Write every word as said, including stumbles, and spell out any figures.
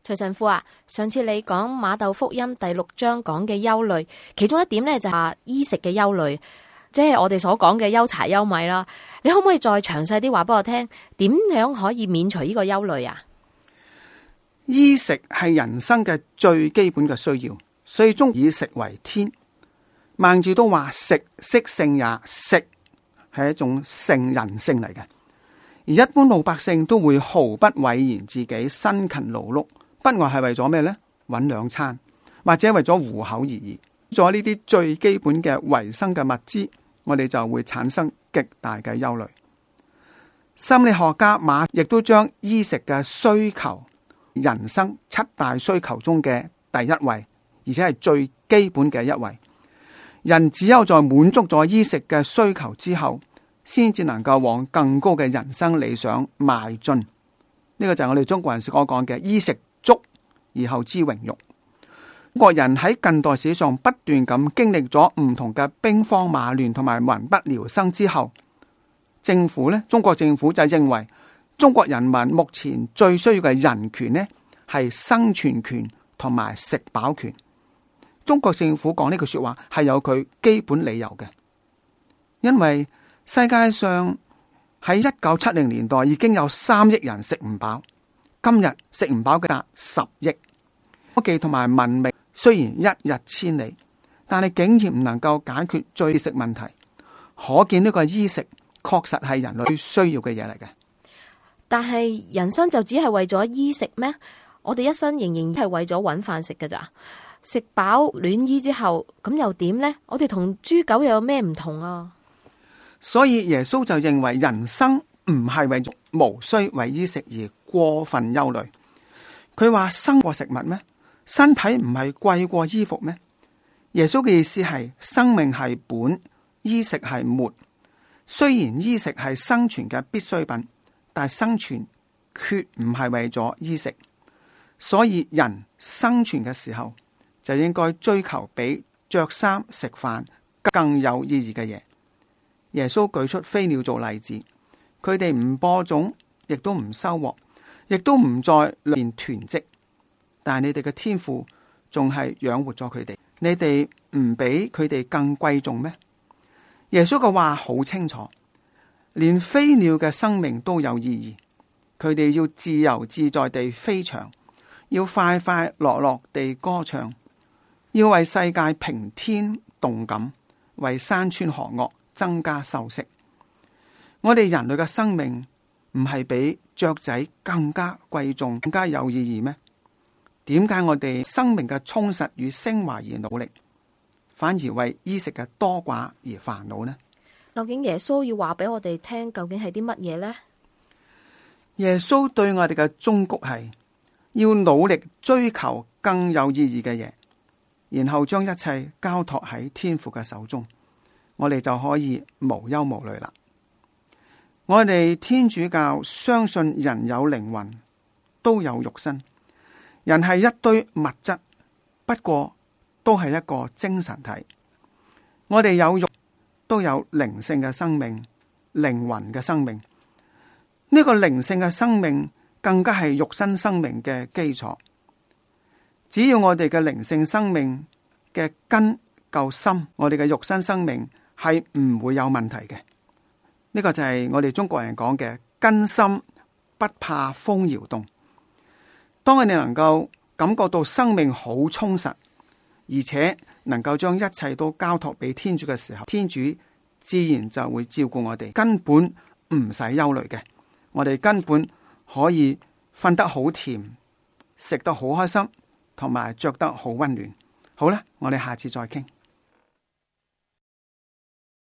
徐神父啊，上次你講馬竇福音第六章講嘅憂慮，其中一點呢就係衣食嘅憂慮，即係我哋所講嘅憂柴憂米啦。你可唔可以再詳細啲話俾我聽，點樣可以免除呢個憂慮啊？ 衣食係人生嘅最基本嘅需要，所以中以食為天。孟子都話食色性也，食係一種性人性嚟嘅。而一般老百姓都會毫不諱言自己辛勤勞碌，不外係為咗咩呢？搵兩餐，或者為咗糊口而已。做呢啲最基本嘅維生嘅物資，我哋就會產生極大嘅憂慮。心理學家馬亦都將衣食嘅需求，人生七大需求中嘅第一位，而且係最基本嘅一位。人只有在滿足咗衣食嘅需求之後，先至能夠往更高嘅人生理想邁進。呢個就係我哋中國人所講嘅衣食足而後知榮辱。中國人喺近代史上不斷咁經歷咗唔同嘅兵荒馬亂同埋民不聊生之後，政府呢，中國政府就認為中國人民目前最需要嘅人權呢係生存權同埋食飽權。中國政府講呢句說話係有佢基本理由嘅，因為世界上喺一九七零年代已經有三億人食唔飽，今日食唔飽嘅達十億。科技同埋文明雖然一日千里，但係竟然唔能夠解決最食問題，可見呢個衣食確實係人類最需要嘅嘢嚟嘅。 但係人生就只係為咗衣食咩？我哋一生仍然係為咗搵飯食㗎咋？食飽暖衣之後，咁又點呢？我哋同豬狗又有咩唔同啊？ 所以耶穌就認為人生唔係為咗無需為衣食而過分憂慮。佢話生過食物咩？身體唔係貴過衣服咩？耶穌嘅意思係生命係本，衣食係末。雖然衣食係生存嘅必需品，但係生存決唔係為咗衣食。所以人生存嘅時候就應該追求比着衫食飯更有意義嘅嘢。耶穌舉出飛鳥做例子，佢哋唔播種，亦都唔收穫，亦都唔在裏面囤積，但係你哋嘅天父仲係養活咗佢哋，你哋唔比佢哋更貴重咩？耶穌嘅話好清楚，連飛鳥嘅生命都有意義，佢哋要自由自在地飛翔，要快快樂樂地歌唱，要為世界平添動感，為山川河嶽增加修飾。我哋人類嘅生命唔係比雀仔更加貴重、更加有意義咩？點解我哋生命嘅充實與升華而努力，反而為衣食嘅多寡而煩惱呢？ 究竟耶穌要話俾我哋聽，究竟係啲乜嘢呢？ 耶穌對我哋嘅忠告係要努力追求更有意義嘅嘢，然後將一切交託喺天父嘅手中，我哋就可以無憂無慮啦。我哋天主教相信人有靈魂，都有肉身，人係一堆物質，不過都係一個精神體。我哋有肉，都有靈性嘅生命，靈魂嘅生命。呢個靈性嘅生命更加係肉身生命嘅基礎。只要我哋嘅靈性生命嘅根夠深，我哋嘅肉身生命係唔會有問題嘅。呢個就係我哋中國人講嘅根深不怕風搖動。當我哋能夠感覺到生命好充實，而且能夠將一切都交託俾天主嘅時候，天主自然就會照顧我哋，根本唔使憂慮嘅。我哋根本可以瞓得好甜，食得好開心，同埋着得好溫暖。好啦，我哋下次再傾。